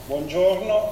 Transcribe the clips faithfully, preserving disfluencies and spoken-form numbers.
buongiorno,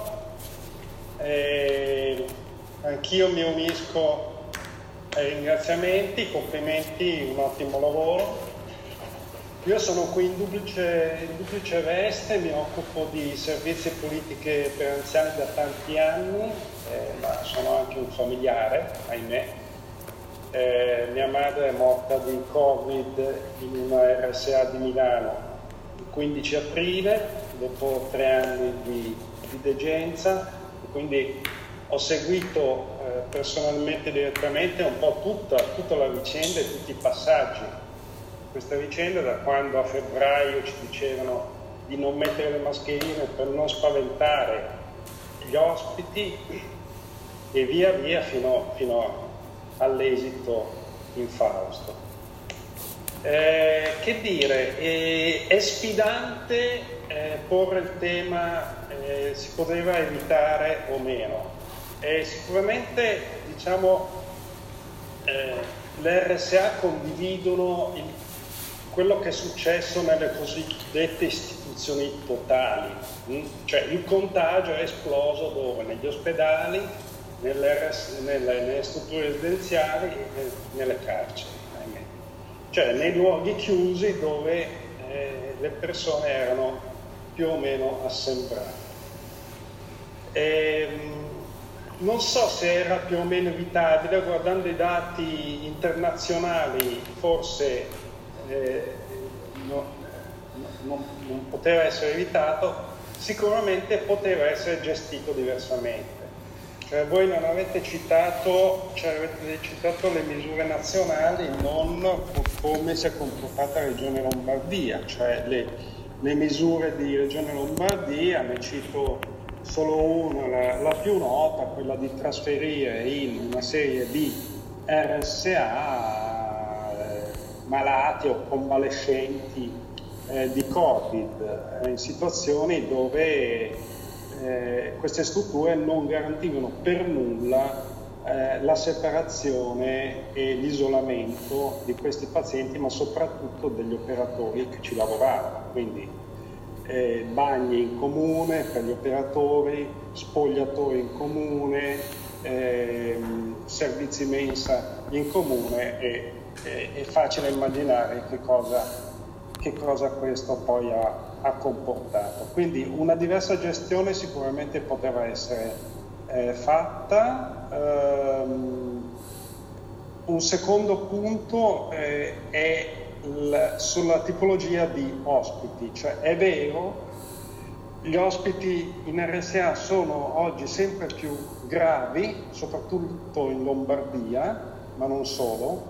eh, anch'io mi unisco ai ringraziamenti, complimenti, un ottimo lavoro. Io sono qui in duplice, in duplice veste, mi occupo di servizi e politiche per anziani da tanti anni, eh, ma sono anche un familiare, ahimè. Eh, mia madre è morta di Covid in una R S A di Milano il quindici aprile, dopo tre anni di, di degenza, quindi ho seguito eh, personalmente, direttamente, un po' tutta, tutta la vicenda e tutti i passaggi di questa vicenda, da quando a febbraio ci dicevano di non mettere le mascherine per non spaventare gli ospiti e via via fino, fino all'esito infausto. Eh, che dire, eh, è sfidante eh, porre il tema eh, si poteva evitare o meno. Eh, sicuramente, diciamo, eh, le R S A condividono il, quello che è successo nelle cosiddette istituzioni totali, hm? Cioè il contagio è esploso dove? Negli ospedali, nelle, nelle, nelle strutture residenziali e nelle carceri, ahimè. Cioè nei luoghi chiusi dove eh, le persone erano più o meno assembrate. E, non so se era più o meno evitabile, guardando i dati internazionali forse eh, no, no, non poteva essere evitato, sicuramente poteva essere gestito diversamente. Cioè voi non avete citato, cioè avete citato le misure nazionali, non come si è comportata la Regione Lombardia, cioè le, le misure di Regione Lombardia, ne cito solo una, la, la più nota, quella di trasferire in una serie di R S A eh, malati o convalescenti eh, di Covid eh, in situazioni dove Eh, queste strutture non garantivano per nulla eh, la separazione e l'isolamento di questi pazienti, ma soprattutto degli operatori che ci lavoravano, quindi eh, bagni in comune per gli operatori, spogliatori in comune, eh, servizi mensa in comune e eh, è facile immaginare che cosa, che cosa questo poi ha ha comportato. Quindi una diversa gestione sicuramente poteva essere eh, fatta. Um, un secondo punto eh, è il, sulla tipologia di ospiti, cioè è vero, gli ospiti in R S A sono oggi sempre più gravi, soprattutto in Lombardia, ma non solo,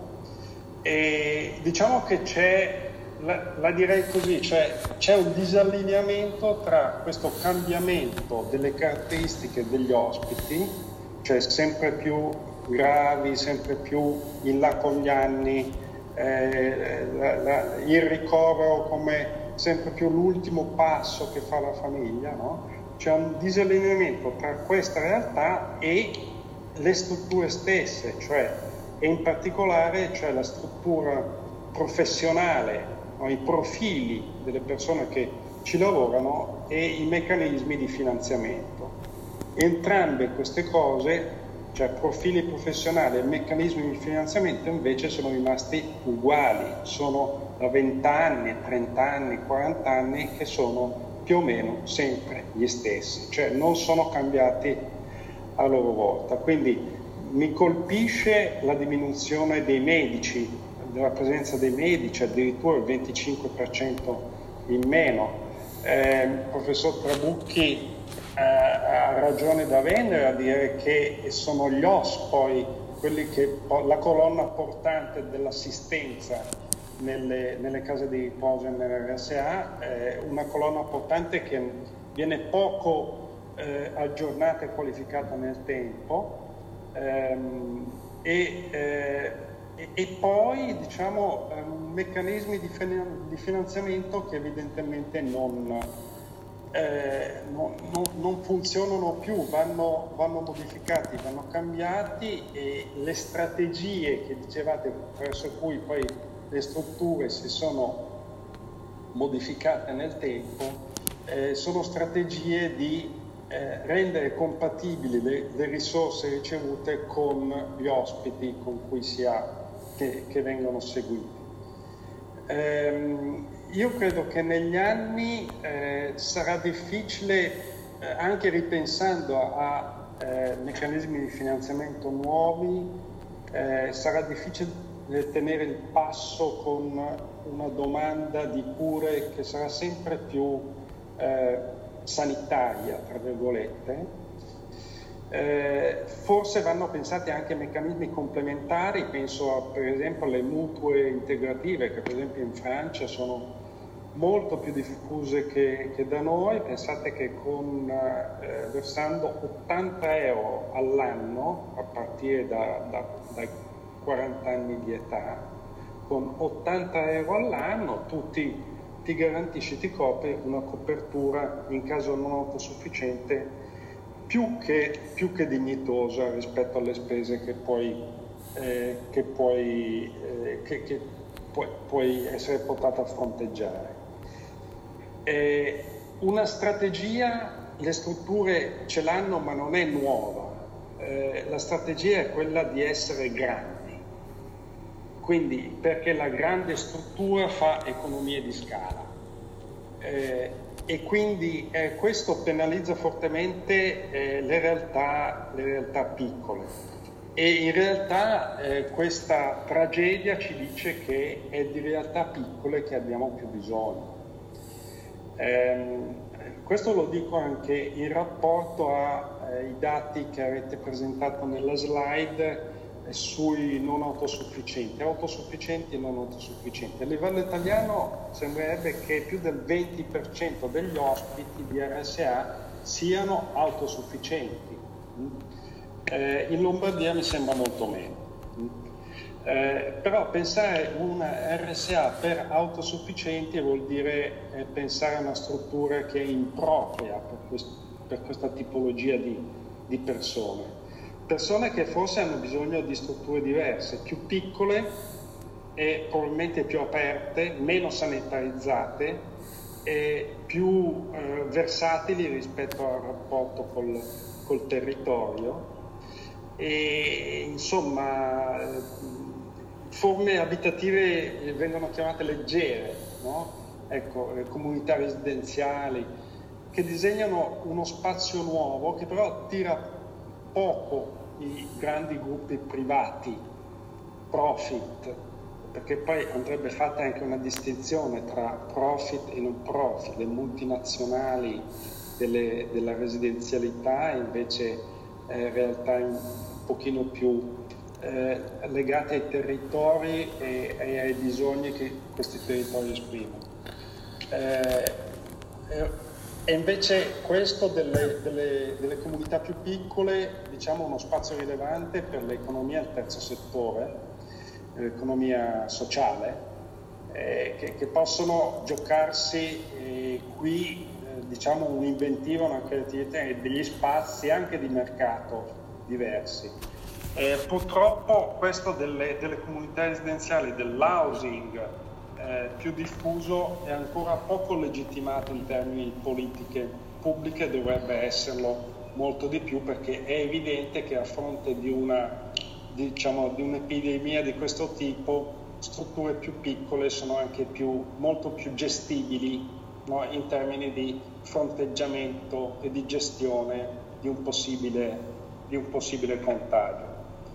e diciamo che c'è La, la direi così, cioè c'è un disallineamento tra questo cambiamento delle caratteristiche degli ospiti, cioè sempre più gravi, sempre più in là con gli anni, eh, la, la, il ricovero come sempre più l'ultimo passo che fa la famiglia, no? C'è un disallineamento tra questa realtà e le strutture stesse, cioè e in particolare cioè la struttura professionale, i profili delle persone che ci lavorano e i meccanismi di finanziamento. Entrambe queste cose, cioè profili professionali e meccanismi di finanziamento, invece sono rimasti uguali, sono da venti anni, trenta anni, quaranta anni che sono più o meno sempre gli stessi, cioè non sono cambiati a loro volta. Quindi mi colpisce la diminuzione dei medici, della presenza dei medici, addirittura il venticinque per cento in meno. Eh, il professor Trabucchi eh, ha ragione da vendere a dire che sono gli O S poi quelli che la colonna portante dell'assistenza nelle, nelle case di riposo e nelle R S A, eh, una colonna portante che viene poco eh, aggiornata e qualificata nel tempo ehm, e eh, E, e poi diciamo um, meccanismi di, fin- di finanziamento che evidentemente non, eh, non, non, non funzionano più, vanno, vanno modificati, vanno cambiati e le strategie che dicevate verso cui poi le strutture si sono modificate nel tempo eh, sono strategie di eh, rendere compatibili le, le risorse ricevute con gli ospiti con cui si ha, che, che vengono seguiti. Ehm, io credo che negli anni eh, sarà difficile, eh, anche ripensando a eh, meccanismi di finanziamento nuovi, eh, sarà difficile tenere il passo con una domanda di cure che sarà sempre più eh, sanitaria, tra virgolette. Eh, forse vanno pensati anche meccanismi complementari, penso a, per esempio alle mutue integrative che per esempio in Francia sono molto più diffuse che, che da noi. Pensate che con, eh, versando ottanta euro all'anno a partire da, da, dai quaranta anni di età, con ottanta euro all'anno tu ti, ti garantisci, ti copri una copertura in caso non autosufficiente più che, più che dignitosa rispetto alle spese che puoi, eh, che puoi, eh, che, che puoi, puoi essere portato a fronteggiare. Eh, una strategia, le strutture ce l'hanno ma non è nuova, eh, la strategia è quella di essere grandi. Quindi perché la grande struttura fa economie di scala eh, e quindi eh, questo penalizza fortemente eh, le, realtà, le realtà piccole e in realtà eh, questa tragedia ci dice che è di realtà piccole che abbiamo più bisogno. Eh, questo lo dico anche in rapporto ai eh, dati che avete presentato nella slide sui non autosufficienti, autosufficienti e non autosufficienti. A livello italiano sembrerebbe che più del venti per cento degli ospiti di R S A siano autosufficienti. Eh, in Lombardia mi sembra molto meno. Eh, però pensare una R S A per autosufficienti vuol dire eh, pensare a una struttura che è impropria per, quest- per questa tipologia di, di persone. Persone che forse hanno bisogno di strutture diverse, più piccole e probabilmente più aperte, meno sanitarizzate e più eh, versatili rispetto al rapporto col, col territorio. E insomma, eh, forme abitative vengono chiamate leggere, no? Ecco, comunità residenziali che disegnano uno spazio nuovo che però attira poco i grandi gruppi privati, profit, perché poi andrebbe fatta anche una distinzione tra profit e non profit, le multinazionali delle, della residenzialità e invece eh, realtà un pochino più eh, legate ai territori e, e ai bisogni che questi territori esprimono. Eh, eh, E invece questo delle, delle, delle comunità più piccole, diciamo uno spazio rilevante per l'economia del terzo settore, l'economia sociale, eh, che, che possono giocarsi eh, qui eh, diciamo un'inventiva, una creatività e degli spazi anche di mercato diversi. Eh, purtroppo questo delle, delle comunità residenziali, dell'housing, Eh, più diffuso è ancora poco legittimato in termini di politiche pubbliche, dovrebbe esserlo molto di più perché è evidente che a fronte di una diciamo di un'epidemia di questo tipo strutture più piccole sono anche più molto più gestibili, no? In termini di fronteggiamento e di gestione di un possibile di un possibile contagio.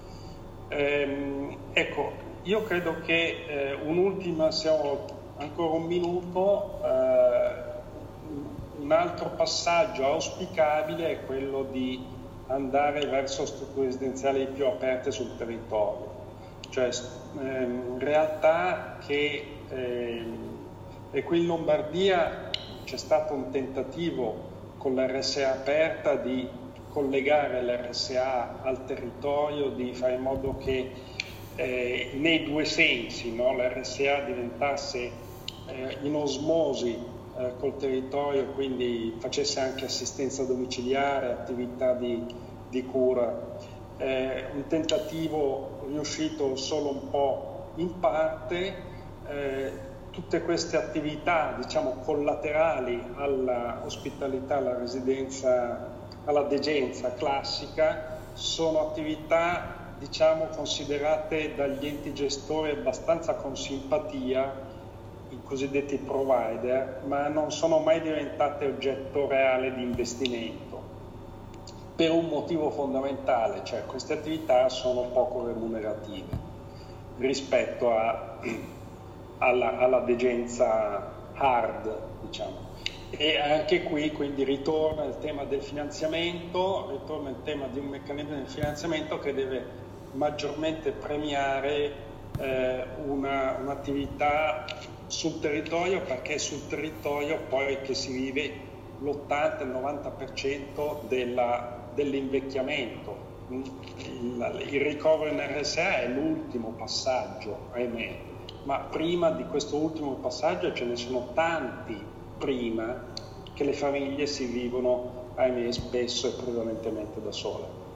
Ehm, ecco, io credo che eh, un'ultima, siamo ancora un minuto, eh, un altro passaggio auspicabile è quello di andare verso strutture residenziali più aperte sul territorio, cioè ehm, realtà che, ehm, e qui in Lombardia c'è stato un tentativo con l'R S A aperta di collegare l'R S A al territorio, di fare in modo che Eh, nei due sensi, no? l'R S A diventasse eh, in osmosi eh, col territorio, quindi facesse anche assistenza domiciliare, attività di, di cura. Eh, un tentativo riuscito solo un po' in parte, eh, tutte queste attività, diciamo, collaterali all'ospitalità, alla residenza, alla degenza classica, sono attività, diciamo, considerate dagli enti gestori abbastanza con simpatia, i cosiddetti provider, ma non sono mai diventate oggetto reale di investimento, per un motivo fondamentale, cioè queste attività sono poco remunerative rispetto a, alla, alla degenza hard, diciamo. E anche qui quindi ritorna il tema del finanziamento, ritorna il tema di un meccanismo di finanziamento che deve maggiormente premiare eh, una, un'attività sul territorio, perché è sul territorio poi che si vive l'ottanta novanta per cento della, dell'invecchiamento. Il, il ricovero in R S A è l'ultimo passaggio, ahimè, ma prima di questo ultimo passaggio ce ne sono tanti prima che le famiglie si vivono, ahimè, spesso e prevalentemente da sole.